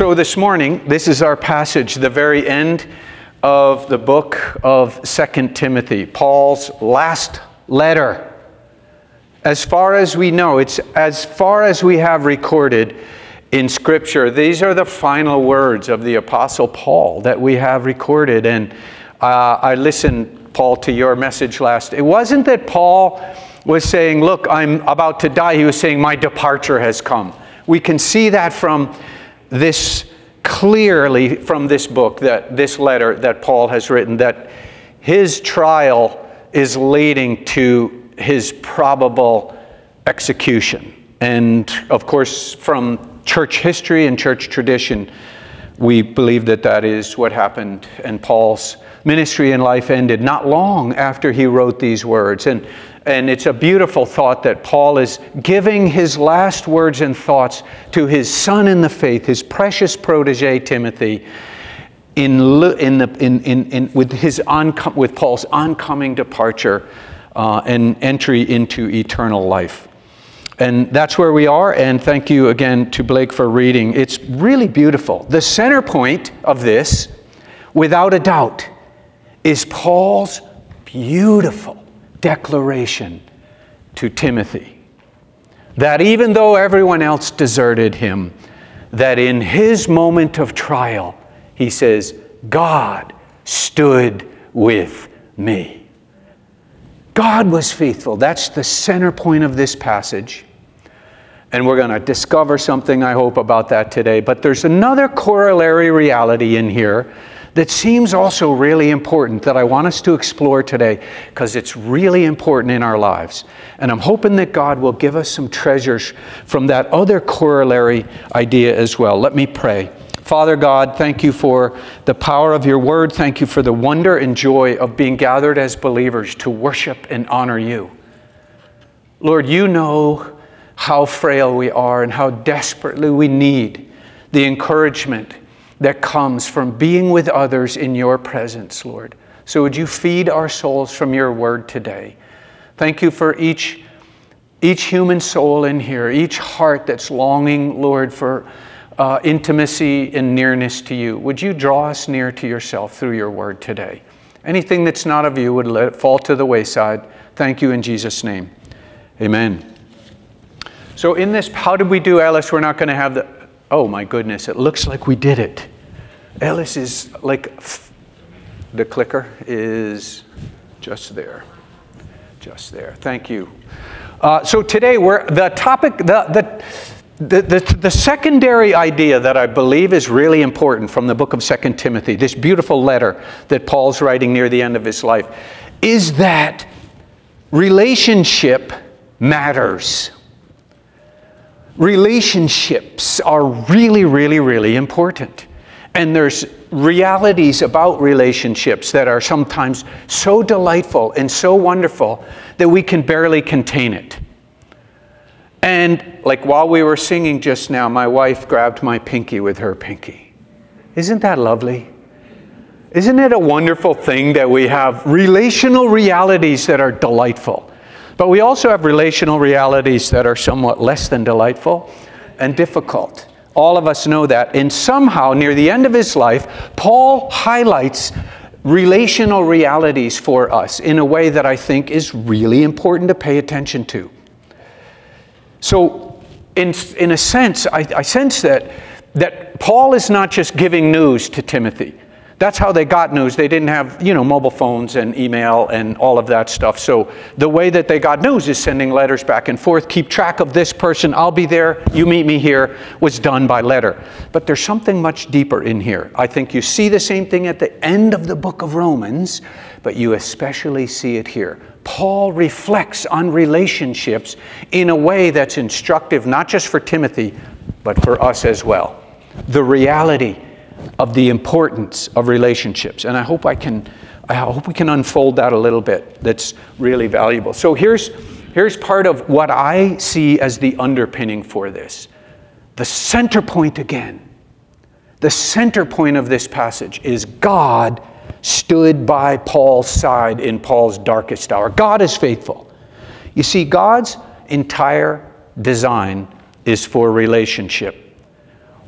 So this morning, this is our passage, the very end of the book of 2 Timothy, Paul's last letter. As far as we know, it's as far as we have recorded in Scripture. These are the final words of the Apostle Paul that we have recorded. And I listened, Paul, to your message last. It wasn't that Paul was saying, look, I'm about to die. He was saying, my departure has come. We can see that from this clearly from this book, that this letter that Paul has written, that his trial is leading to his probable execution. And of course, from church history and church tradition, we believe that that is what happened. And Paul's ministry and life ended not long after he wrote these words. And it's a beautiful thought that Paul is giving his last words and thoughts to his son in the faith, his precious protege Timothy, with Paul's oncoming departure and entry into eternal life. And that's where we are, and thank you again to Blake for reading. It's really beautiful. The center point of this, without a doubt, is Paul's beautiful declaration to Timothy. That even though everyone else deserted him, that in his moment of trial, he says, God stood with me. God was faithful. That's the center point of this passage. And we're going to discover something, I hope, about that today. But there's another corollary reality in here that seems also really important that I want us to explore today, because it's really important in our lives. And I'm hoping that God will give us some treasures from that other corollary idea as well. Let me pray. Father God, thank you for the power of your word. Thank you for the wonder and joy of being gathered as believers to worship and honor you. Lord, you know how frail we are and how desperately we need the encouragement that comes from being with others in your presence, Lord. So would you feed our souls from your word today? Thank you for each human soul in here, each heart that's longing, Lord, for intimacy and nearness to you. Would you draw us near to yourself through your word today? Anything that's not of you, would let it fall to the wayside. Thank you in Jesus' name. Amen. So in this, how did we do, Alice? We're not going to have the... Oh my goodness, it looks like we did it. Alice is like, the clicker is just there. Just there. Thank you. So today the topic, the secondary idea that I believe is really important from the book of 2 Timothy, this beautiful letter that Paul's writing near the end of his life, is that relationship matters. Relationships are really, really, really important. And there's realities about relationships that are sometimes so delightful and so wonderful that we can barely contain it. And like while we were singing just now, my wife grabbed my pinky with her pinky. Isn't that lovely? Isn't it a wonderful thing that we have relational realities that are delightful? But we also have relational realities that are somewhat less than delightful and difficult. All of us know that. And somehow, near the end of his life, Paul highlights relational realities for us in a way that I think is really important to pay attention to. So, in a sense, I sense that Paul is not just giving news to Timothy. That's how they got news. They didn't have, mobile phones and email and all of that stuff. So the way that they got news is sending letters back and forth. Keep track of this person. I'll be there. You meet me here. Was done by letter. But there's something much deeper in here. I think you see the same thing at the end of the book of Romans, but you especially see it here. Paul reflects on relationships in a way that's instructive, not just for Timothy, but for us as well. The reality of the importance of relationships. And I hope we can unfold that a little bit. That's really valuable. So here's part of what I see as the underpinning for this. The center point again. The center point of this passage is God stood by Paul's side in Paul's darkest hour. God is faithful. You see, God's entire design is for relationship.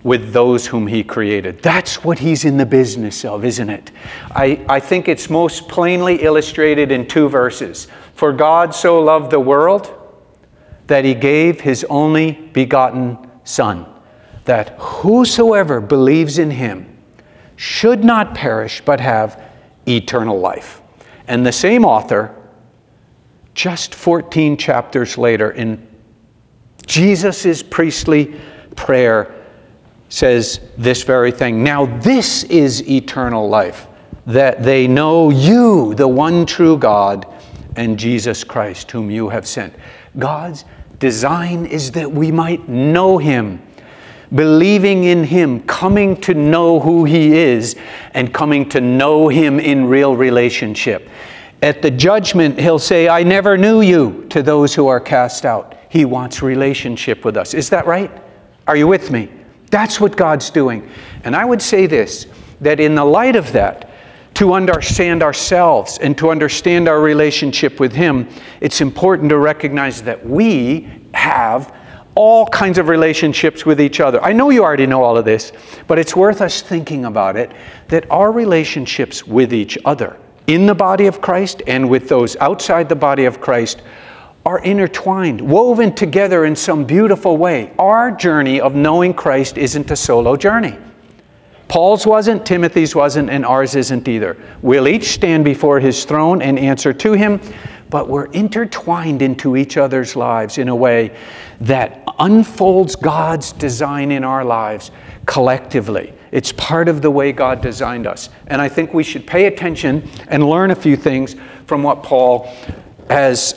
with those whom he created. That's what he's in the business of, isn't it? I think it's most plainly illustrated in 2 verses. For God so loved the world that he gave his only begotten Son, that whosoever believes in him should not perish but have eternal life. And the same author, just 14 chapters later, in Jesus' priestly prayer, says this very thing. Now this is eternal life, that they know you, the one true God, and Jesus Christ, whom you have sent. God's design is that we might know him, believing in him, coming to know who he is, and coming to know him in real relationship. At the judgment, he'll say, I never knew you, to those who are cast out. He wants relationship with us. Is that right? Are you with me? That's what God's doing. And I would say this, that in the light of that, to understand ourselves and to understand our relationship with him, it's important to recognize that we have all kinds of relationships with each other. I know you already know all of this, but it's worth us thinking about it, that our relationships with each other in the body of Christ and with those outside the body of Christ are intertwined, woven together in some beautiful way. Our journey of knowing Christ isn't a solo journey. Paul's wasn't, Timothy's wasn't, and ours isn't either. We'll each stand before his throne and answer to him, but we're intertwined into each other's lives in a way that unfolds God's design in our lives collectively. It's part of the way God designed us. And I think we should pay attention and learn a few things from what Paul has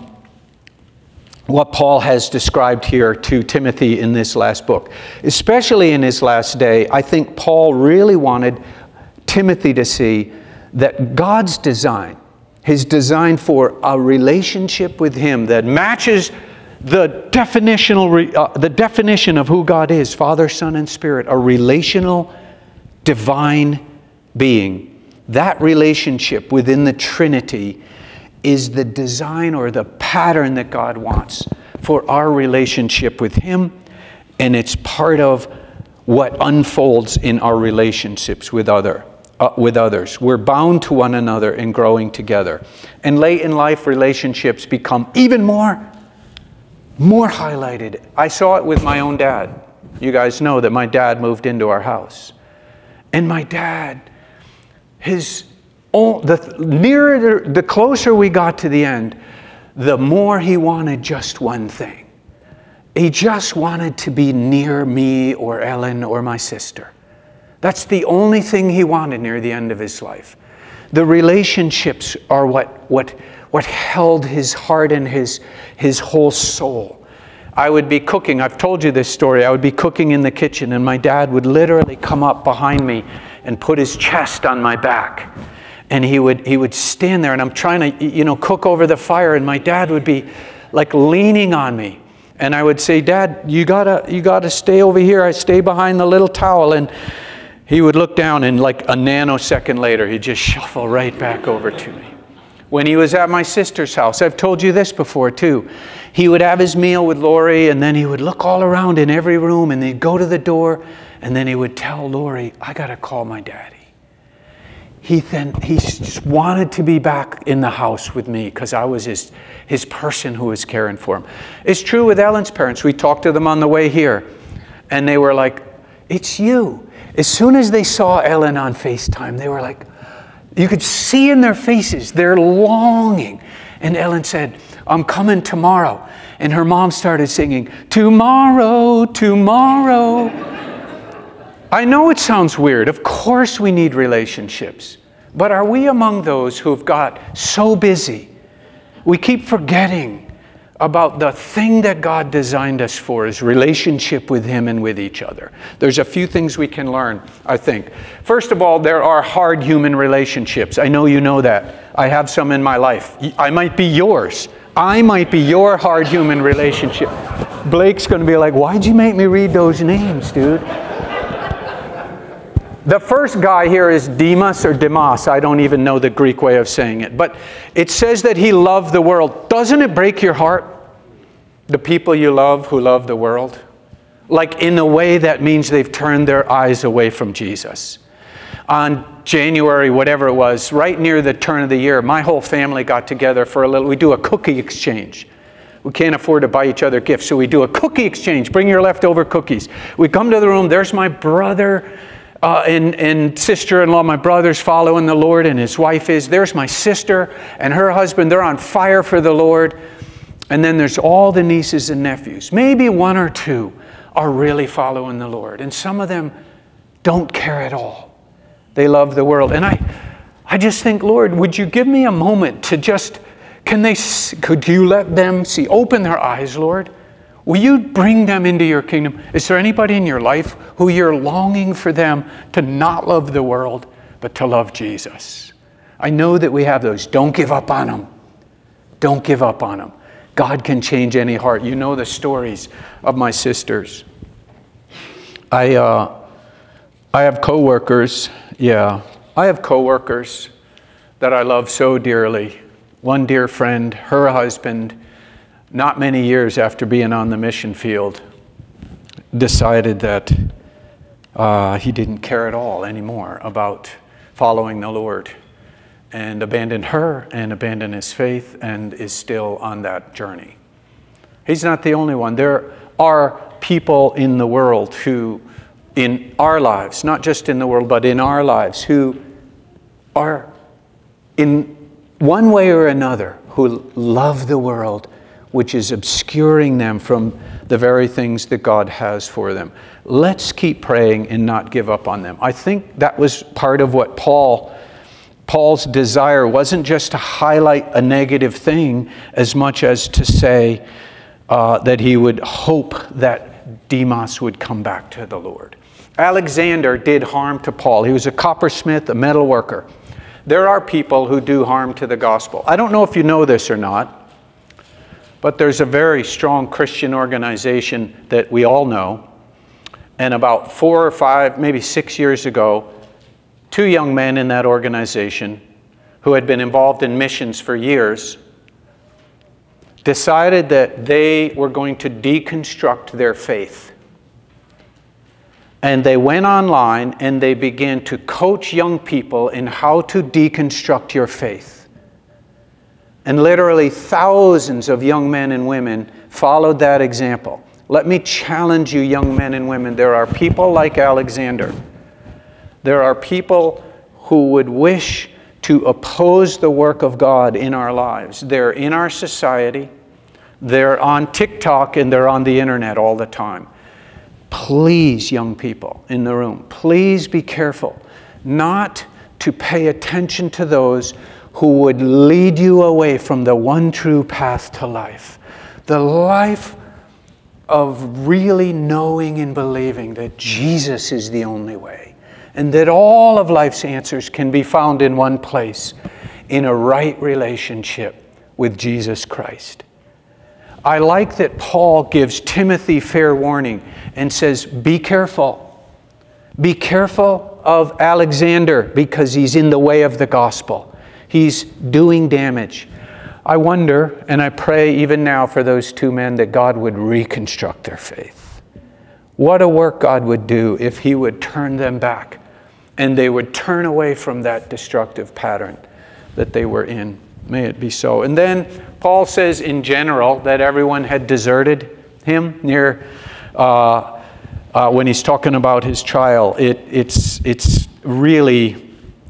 described here to Timothy in this last book. Especially in his last day, I think Paul really wanted Timothy to see that God's design, his design for a relationship with him that matches the definition of who God is, Father, Son, and Spirit, a relational, divine being. That relationship within the Trinity is the design or the pattern that God wants for our relationship with him, and it's part of what unfolds in our relationships with others. We're bound to one another in growing together. And late in life, relationships become even more highlighted. I saw it with my own dad. You guys know that my dad moved into our house. And my dad, the closer we got to the end, the more he wanted just one thing. He just wanted to be near me or Ellen or my sister. That's the only thing he wanted near the end of his life. The relationships are what held his heart and his whole soul. I would be cooking. I've told you this story. I would be cooking in the kitchen, and my dad would literally come up behind me and put his chest on my back. And he would stand there, and I'm trying to, cook over the fire, and my dad would be like leaning on me. And I would say, Dad, you gotta stay over here. I stay behind the little towel. And he would look down, and like a nanosecond later, he'd just shuffle right back over to me. When he was at my sister's house, I've told you this before too, he would have his meal with Lori, and then he would look all around in every room, and he'd go to the door, and then he would tell Lori, I gotta call my daddy. He just wanted to be back in the house with me because I was his person who was caring for him. It's true with Ellen's parents. We talked to them on the way here, and they were like, it's you. As soon as they saw Ellen on FaceTime, they were like, you could see in their faces, they're longing. And Ellen said, I'm coming tomorrow. And her mom started singing, tomorrow, tomorrow. I know it sounds weird. Of course we need relationships. But are we among those who've got so busy, we keep forgetting about the thing that God designed us for, is relationship with him and with each other. There's a few things we can learn, I think. First of all, there are hard human relationships. I know you know that. I have some in my life. I might be yours. I might be your hard human relationship. Blake's going to be like, why'd you make me read those names, dude? The first guy here is Demas or Demas. I don't even know the Greek way of saying it. But it says that he loved the world. Doesn't it break your heart? The people you love who love the world? like in a way that means they've turned their eyes away from Jesus. On January, whatever it was, right near the turn of the year, my whole family got together for we do a cookie exchange. We can't afford to buy each other gifts, so we do a cookie exchange. Bring your leftover cookies. We come to the room, there's my brother and sister-in-law. My brother's following the Lord and his wife is. There's my sister and her husband. They're on fire for the Lord. And then there's all the nieces and nephews. Maybe one or two are really following the Lord. And some of them don't care at all. They love the world. And I just think, Lord, would you give me a moment to just, could you let them see, open their eyes, Lord? Will you bring them into your kingdom? Is there anybody in your life who you're longing for them to not love the world, but to love Jesus? I know that we have those. Don't give up on them. Don't give up on them. God can change any heart. You know the stories of my sisters. I have coworkers. Yeah, I have coworkers that I love so dearly. One dear friend, her husband, not many years after being on the mission field, decided that he didn't care at all anymore about following the Lord, and abandoned her and abandoned his faith and is still on that journey. He's not the only one. There are people in the world who, in our lives, not just in the world, but in our lives, who are in one way or another, who love the world, which is obscuring them from the very things that God has for them. Let's keep praying and not give up on them. I think that was part of what Paul's desire wasn't just to highlight a negative thing as much as to say that he would hope that Demas would come back to the Lord. Alexander did harm to Paul. He was a coppersmith, a metal worker. There are people who do harm to the gospel. I don't know if you know this or not, but there's a very strong Christian organization that we all know. And about 4 or 5, maybe 6 years ago, 2 young men in that organization who had been involved in missions for years decided that they were going to deconstruct their faith. And they went online and they began to coach young people in how to deconstruct your faith. And literally thousands of young men and women followed that example. Let me challenge you, young men and women. There are people like Alexander. There are people who would wish to oppose the work of God in our lives. They're in our society. They're on TikTok and they're on the internet all the time. Please, young people in the room, please be careful not to pay attention to those who would lead you away from the one true path to life. The life of really knowing and believing that Jesus is the only way, and that all of life's answers can be found in one place, in a right relationship with Jesus Christ. I like that Paul gives Timothy fair warning and says, be careful. Be careful of Alexander because he's in the way of the gospel. He's doing damage. I wonder, and I pray even now for those 2 men, that God would reconstruct their faith. What a work God would do if he would turn them back and they would turn away from that destructive pattern that they were in. May it be so. And then Paul says in general that everyone had deserted him near when he's talking about his trial. It's really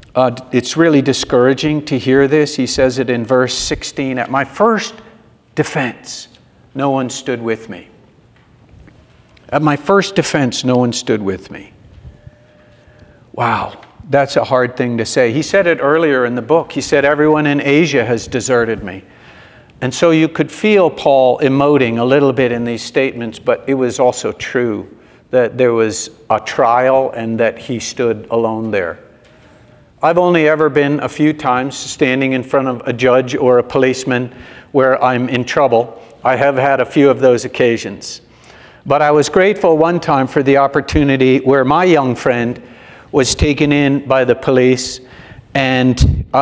discouraging to hear this. He says it in verse 16. At my first defense, no one stood with me. At my first defense, no one stood with me. Wow. That's a hard thing to say. He said it earlier in the book. He said, everyone in Asia has deserted me. And so you could feel Paul emoting a little bit in these statements, but it was also true that there was a trial and that he stood alone there. I've only ever been a few times standing in front of a judge or a policeman where I'm in trouble. I have had a few of those occasions. But I was grateful one time for the opportunity where my young friend was taken in by the police, and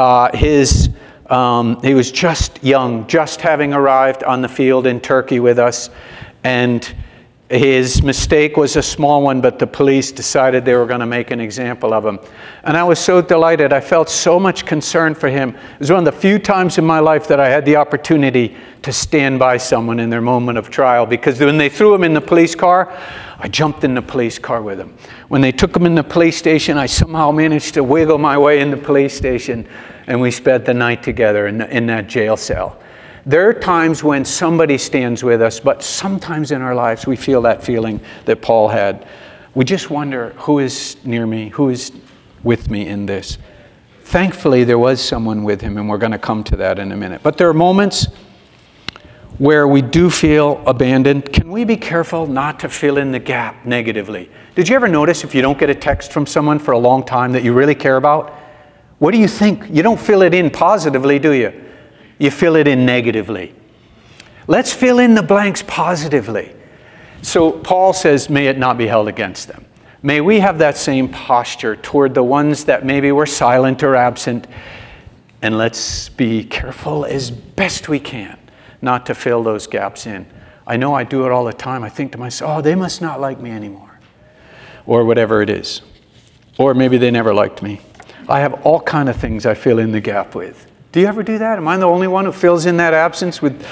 he was just young, just having arrived on the field in Turkey with us, and His mistake was a small one, but the police decided they were going to make an example of him. And I was so delighted. I felt so much concern for him. It was one of the few times in my life that I had the opportunity to stand by someone in their moment of trial, because when they threw him in the police car, I jumped in the police car with him. When they took him in the police station, I somehow managed to wiggle my way in the police station, and we spent the night together in that jail cell. There are times when somebody stands with us, but sometimes in our lives we feel that feeling that Paul had. We just wonder, who is near me? Who is with me in this? Thankfully, there was someone with him, and we're going to come to that in a minute. But there are moments where we do feel abandoned. Can we be careful not to fill in the gap negatively? Did you ever notice if you don't get a text from someone for a long time that you really care about? What do you think? You don't fill it in positively, do you? You fill it in negatively. Let's fill in the blanks positively. So Paul says, may it not be held against them. May we have that same posture toward the ones that maybe were silent or absent. And let's be careful as best we can not to fill those gaps in. I know I do it all the time. I think to myself, oh, they must not like me anymore. Or whatever it is. Or maybe they never liked me. I have all kind of things I fill in the gap with. Do you ever do that? Am I the only one who fills in that absence with...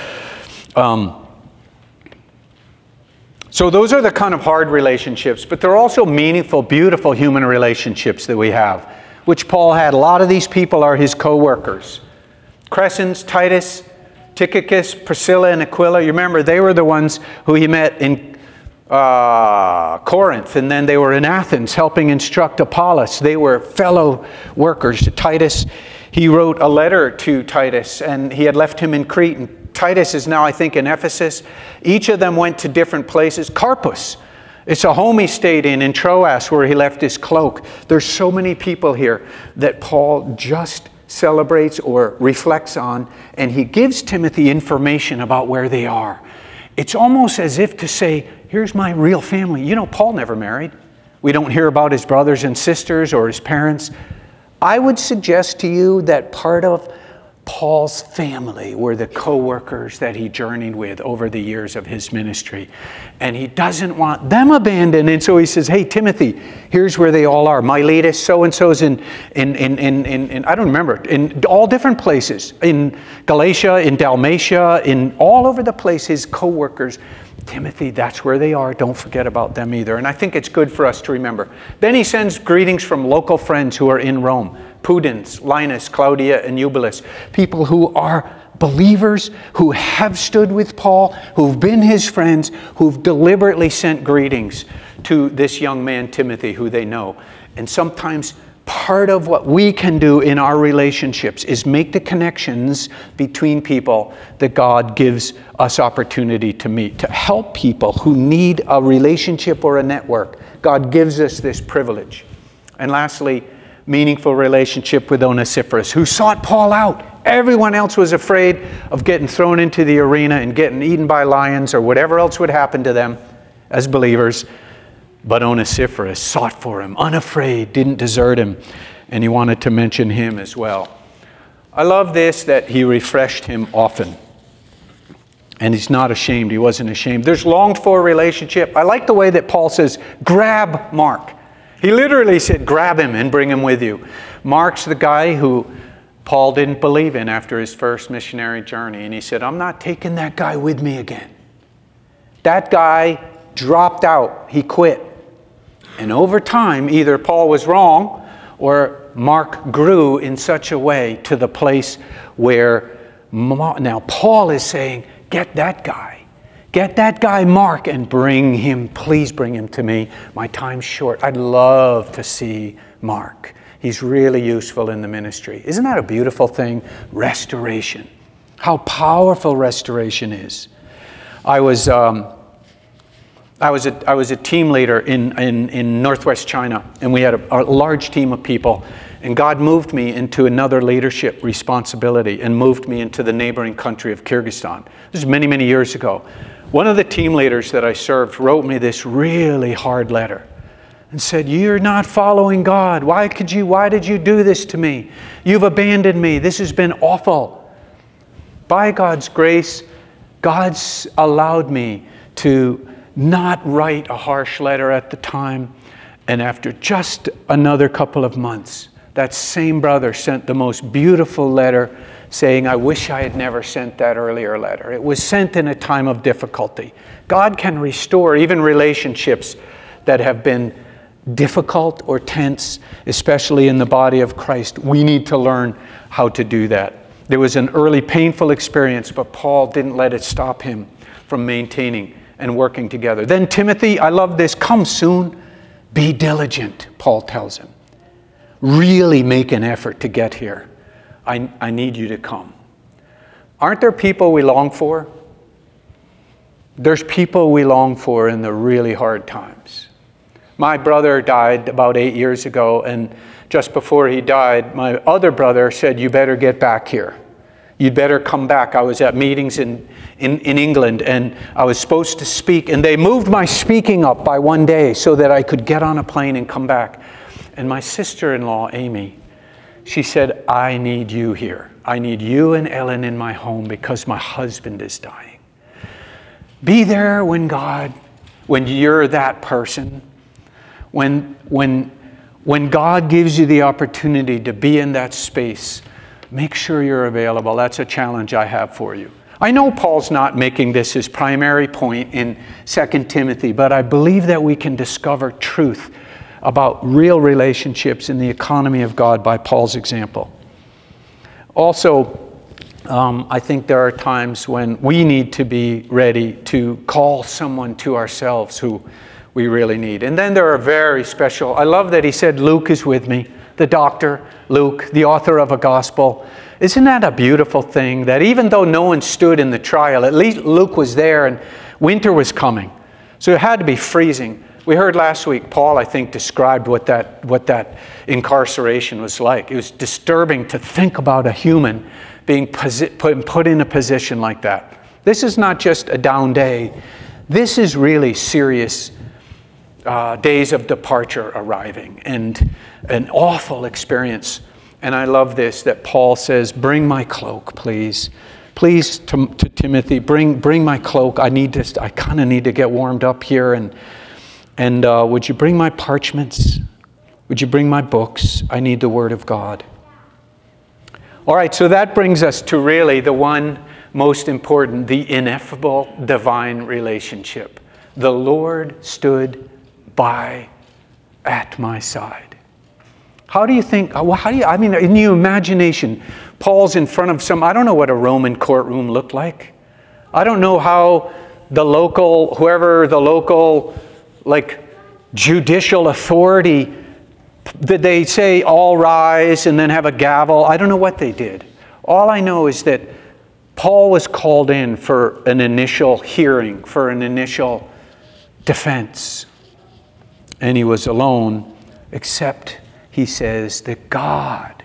So those are the kind of hard relationships, but there are also meaningful, beautiful human relationships that we have, which Paul had. A lot of these people are his co-workers. Crescens, Titus, Tychicus, Priscilla, and Aquila. You remember, they were the ones who he met in Corinth, and then they were in Athens helping instruct Apollos. They were fellow workers. Titus, he wrote a letter to Titus, and he had left him in Crete. And Titus is now, I think, in Ephesus. Each of them went to different places. Carpus, it's a home he stayed in Troas, where he left his cloak. There's so many people here that Paul just celebrates or reflects on, and he gives Timothy information about where they are. It's almost as if to say, here's my real family. You know, Paul never married. We don't hear about his brothers and sisters or his parents. I would suggest to you that part of Paul's family were the co-workers that he journeyed with over the years of his ministry. And he doesn't want them abandoned. And so he says, hey, Timothy, here's where they all are. Miletus, so-and-so's in I don't remember, in all different places. In Galatia, in Dalmatia, in all over the place, his co-workers. Timothy, that's where they are. Don't forget about them either. And I think it's good for us to remember. Then he sends greetings from local friends who are in Rome. Pudens, Linus, Claudia, and Eubulus. People who are believers, who have stood with Paul, who've been his friends, who've deliberately sent greetings to this young man, Timothy, who they know. And sometimes part of what we can do in our relationships is make the connections between people that God gives us opportunity to meet, to help people who need a relationship or a network. God gives us this privilege. And lastly, meaningful relationship with Onesiphorus, who sought Paul out. Everyone else was afraid of getting thrown into the arena and getting eaten by lions or whatever else would happen to them as believers. But Onesiphorus sought for him, unafraid, didn't desert him, and he wanted to mention him as well. I love this, that he refreshed him often. And he's not ashamed. He wasn't ashamed. There's longed for relationship. I like the way that Paul says, grab Mark. He literally said, grab him and bring him with you. Mark's the guy who Paul didn't believe in after his first missionary journey. And he said, I'm not taking that guy with me again. That guy dropped out. He quit. And over time, either Paul was wrong or Mark grew in such a way to the place where now Paul is saying, get that guy. Get that guy Mark and bring him, please bring him to me. My time's short. I'd love to see Mark. He's really useful in the ministry. Isn't that a beautiful thing? Restoration. How powerful restoration is. I was a team leader in Northwest China, and we had a large team of people. And God moved me into another leadership responsibility and moved me into the neighboring country of Kyrgyzstan. This is many, many years ago. One of the team leaders that I served wrote me this really hard letter and said, you're not following God. Why did you do this to me? You've abandoned me. This has been awful. By God's grace, God's allowed me to not write a harsh letter at the time. And after just another couple of months, that same brother sent the most beautiful letter saying, I wish I had never sent that earlier letter. It was sent in a time of difficulty. God can restore even relationships that have been difficult or tense, especially in the body of Christ. We need to learn how to do that. There was an early painful experience, but Paul didn't let it stop him from maintaining and working together. Then Timothy, I love this, come soon, be diligent, Paul tells him. Really make an effort to get here. I need you to come. Aren't there people we long for? There's people we long for in the really hard times. My brother died about 8 years ago, and just before he died, my other brother said, you better get back here. You'd better come back. I was at meetings in England, and I was supposed to speak, and they moved my speaking up by one day so that I could get on a plane and come back. And my sister-in-law, Amy, she said, I need you here. I need you and Ellen in my home because my husband is dying. Be there when you're that person. When God gives you the opportunity to be in that space, make sure you're available. That's a challenge I have for you. I know Paul's not making this his primary point in 2 Timothy, but I believe that we can discover truth about real relationships in the economy of God by Paul's example. Also, I think there are times when we need to be ready to call someone to ourselves who we really need. And then there are very special, I love that he said Luke is with me, the doctor, Luke, the author of a gospel. Isn't that a beautiful thing that even though no one stood in the trial, at least Luke was there and winter was coming. So it had to be freezing. We heard last week, Paul, I think, described what that incarceration was like. It was disturbing to think about a human being put in a position like that. This is not just a down day. This is really serious days of departure arriving and an awful experience. And I love this, that Paul says, bring my cloak, please. Please, to Timothy, bring my cloak. I kind of need to get warmed up here. And would you bring my parchments? Would you bring my books? I need the Word of God. All right, so that brings us to really the one most important, the ineffable divine relationship. The Lord stood at my side. How do you think, in your imagination, Paul's in front of I don't know what a Roman courtroom looked like. I don't know how whoever the local judicial authority, did they say all rise and then have a gavel? I don't know what they did. All I know is that Paul was called in for an initial hearing, for an initial defense. And he was alone, except he says that God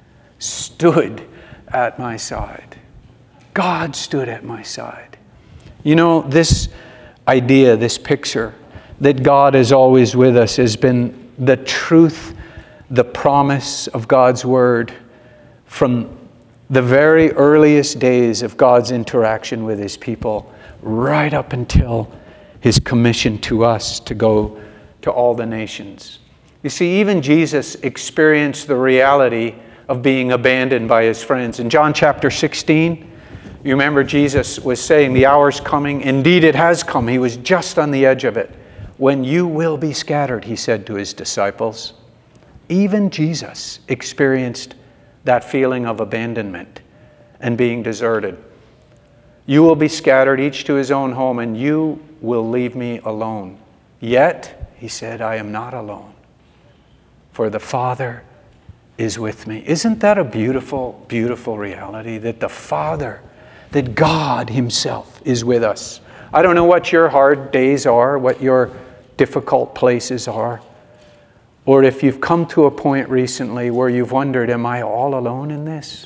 stood at my side. God stood at my side. You know, this idea, this picture, that God is always with us has been the truth, the promise of God's Word from the very earliest days of God's interaction with His people right up until His commission to us to go to all the nations. You see, even Jesus experienced the reality of being abandoned by His friends. In John chapter 16, you remember Jesus was saying, the hour's coming. Indeed, it has come. He was just on the edge of it. When you will be scattered, He said to His disciples. Even Jesus experienced that feeling of abandonment and being deserted. You will be scattered, each to his own home, and you will leave me alone. Yet, He said, I am not alone, for the Father is with me. Isn't that a beautiful, beautiful reality, that the Father, that God Himself is with us? I don't know what your hard days are, what your difficult places are, or if you've come to a point recently where you've wondered, am I all alone in this?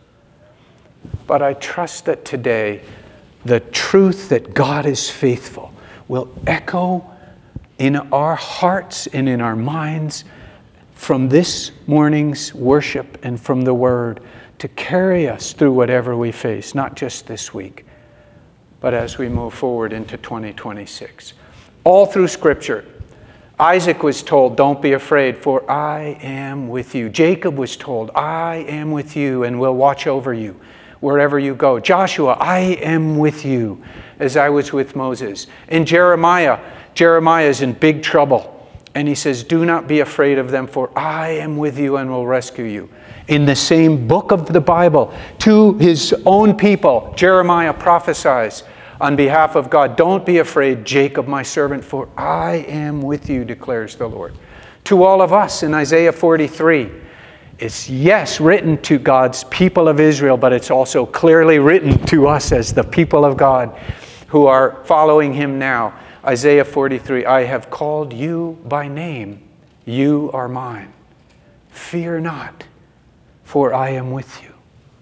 But I trust that today, the truth that God is faithful will echo in our hearts and in our minds from this morning's worship and from the Word to carry us through whatever we face, not just this week, but as we move forward into 2026. All through Scripture. Isaac was told, don't be afraid, for I am with you. Jacob was told, I am with you and will watch over you wherever you go. Joshua, I am with you as I was with Moses. And Jeremiah is in big trouble. And he says, do not be afraid of them, for I am with you and will rescue you. In the same book of the Bible, to his own people, Jeremiah prophesies on behalf of God, don't be afraid, Jacob, my servant, for I am with you, declares the Lord. To all of us in Isaiah 43, it's yes, written to God's people of Israel, but it's also clearly written to us as the people of God who are following him now. Isaiah 43, I have called you by name. You are mine. Fear not, for I am with you.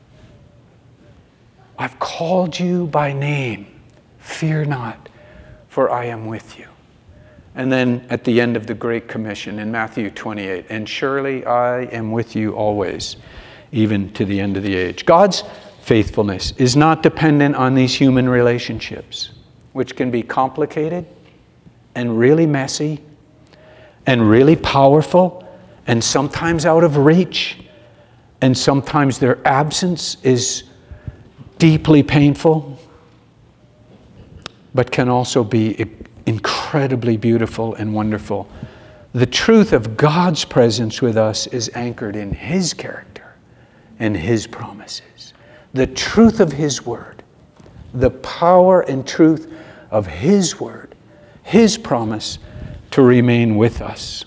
I've called you by name. Fear not, for I am with you. And then at the end of the Great Commission in Matthew 28, and surely I am with you always, even to the end of the age. God's faithfulness is not dependent on these human relationships, which can be complicated and really messy and really powerful and sometimes out of reach, and sometimes their absence is deeply painful, but can also be incredibly beautiful and wonderful. The truth of God's presence with us is anchored in his character and his promises. The truth of his word, the power and truth of his word, his promise to remain with us.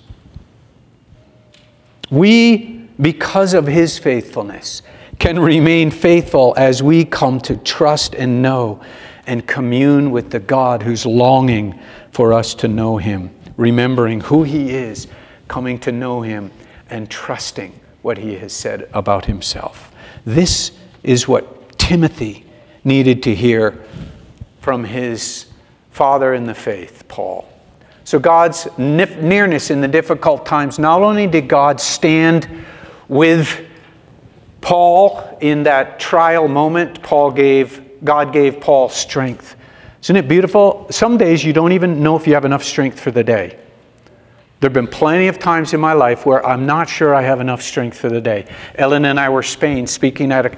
We, because of his faithfulness, can remain faithful as we come to trust and know and commune with the God who's longing for us to know him, remembering who he is, coming to know him, and trusting what he has said about himself. This is what Timothy needed to hear from his father in the faith, Paul. So God's nearness in the difficult times, not only did God stand with Paul in that trial moment, God gave Paul strength. Isn't it beautiful? Some days you don't even know if you have enough strength for the day. There have been plenty of times in my life where I'm not sure I have enough strength for the day. Ellen and I were speaking at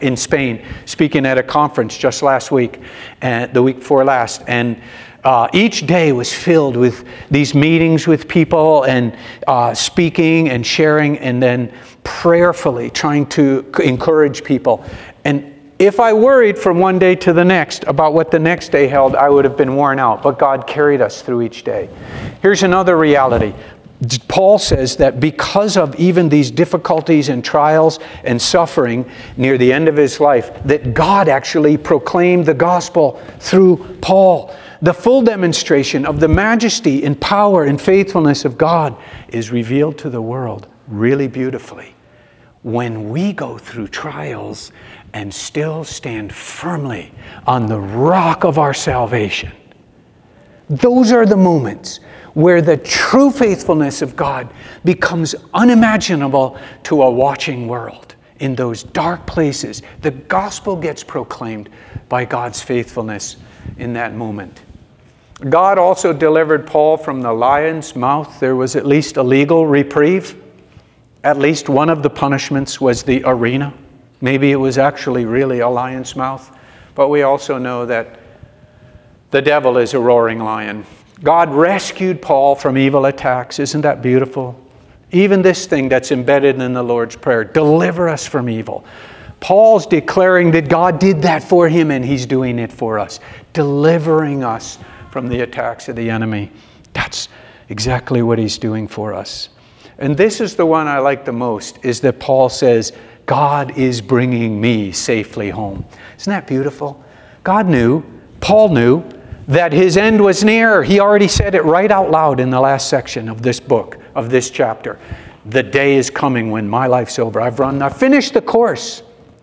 a conference just last week, and the week before last, and each day was filled with these meetings with people and speaking and sharing, and then prayerfully trying to encourage people. And if I worried from one day to the next about what the next day held, I would have been worn out. But God carried us through each day. Here's another reality. Paul says that because of even these difficulties and trials and suffering near the end of his life, that God actually proclaimed the gospel through Paul. The full demonstration of the majesty and power and faithfulness of God is revealed to the world really beautifully when we go through trials and still stand firmly on the rock of our salvation. Those are the moments where the true faithfulness of God becomes unimaginable to a watching world. In those dark places, the gospel gets proclaimed by God's faithfulness in that moment. God also delivered Paul from the lion's mouth. There was at least a legal reprieve. At least one of the punishments was the arena. Maybe it was actually really a lion's mouth. But we also know that the devil is a roaring lion. God rescued Paul from evil attacks. Isn't that beautiful? Even this thing that's embedded in the Lord's Prayer, deliver us from evil. Paul's declaring that God did that for him and he's doing it for us, delivering us from the attacks of the enemy. That's exactly what he's doing for us. And this is the one I like the most, is that Paul says, God is bringing me safely home. Isn't that beautiful? God knew, Paul knew, that his end was near. He already said it right out loud in the last section of this book, of this chapter. The day is coming when my life's over. I've finished the course.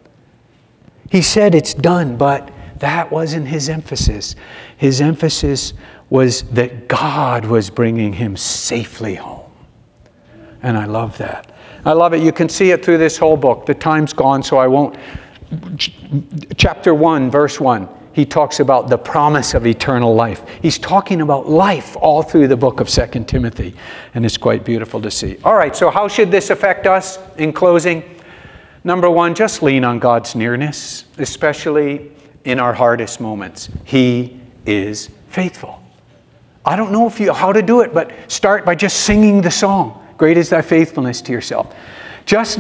He said it's done, but that wasn't his emphasis. His emphasis was that God was bringing him safely home. And I love that. I love it. You can see it through this whole book. The time's gone, so I won't. Chapter 1, verse 1. he talks about the promise of eternal life. He's talking about life all through the book of 2 Timothy, and it's quite beautiful to see. All right, so how should this affect us in closing? Number one, just lean on God's nearness, especially in our hardest moments. He is faithful. I don't know how to do it, but start by just singing the song, "Great is thy faithfulness," to yourself. Just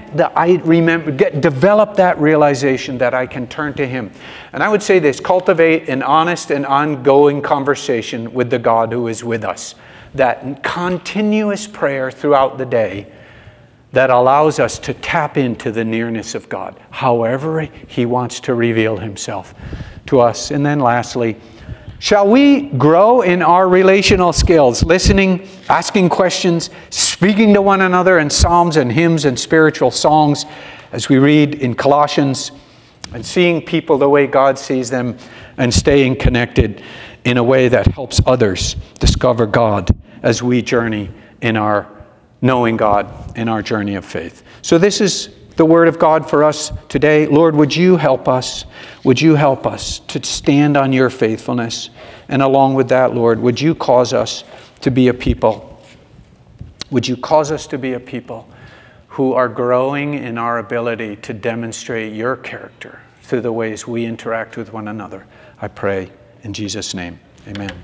develop that realization that I can turn to Him. And I would say this, cultivate an honest and ongoing conversation with the God who is with us. That continuous prayer throughout the day that allows us to tap into the nearness of God, however He wants to reveal Himself to us. And then lastly, shall we grow in our relational skills, listening, asking questions, speaking to one another in psalms and hymns and spiritual songs, as we read in Colossians, and seeing people the way God sees them, and staying connected in a way that helps others discover God as we journey in our knowing God in our journey of faith. So this is the word of God for us today. Lord, would you help us? Would you help us to stand on your faithfulness? And along with that, Lord, would you cause us to be a people? Would you cause us to be a people who are growing in our ability to demonstrate your character through the ways we interact with one another? I pray in Jesus' name. Amen.